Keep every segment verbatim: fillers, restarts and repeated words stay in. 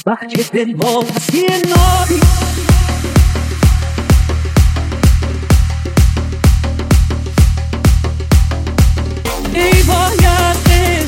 بچه دل واسی نابی ای باید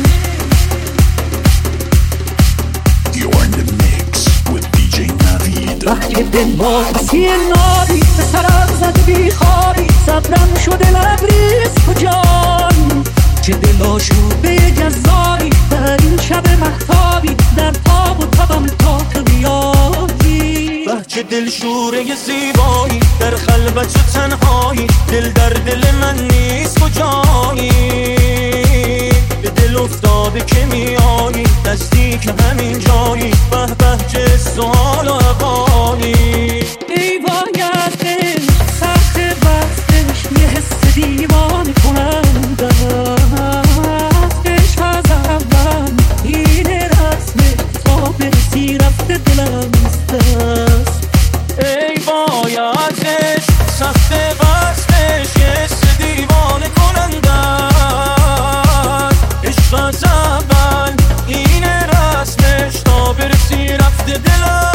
بچه دل واسی نابی به سرم زد بی خوابی صبرم شده لبریز کجایی چه دل آشوبه جذابی در این شب مهتابی در تاب و تبم تا تو بیایی بچه دل شوره زیبایی در خلوت و تنهایی دل در دل من نیست کجایی به دل افتاده که میایی نزدیک همین جایی به به چه سوال و حوالی ای باید عشق سخت بستش یه حس دیوانه کننده است عشق از اول این رسمه تا برسی رفته دلم است ای باید عشق سخت بستش یه حس دیوانه کننده است عشق از اول این رسمش تا برسی رفته دلم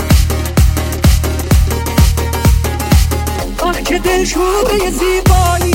که دل شوره زیبایی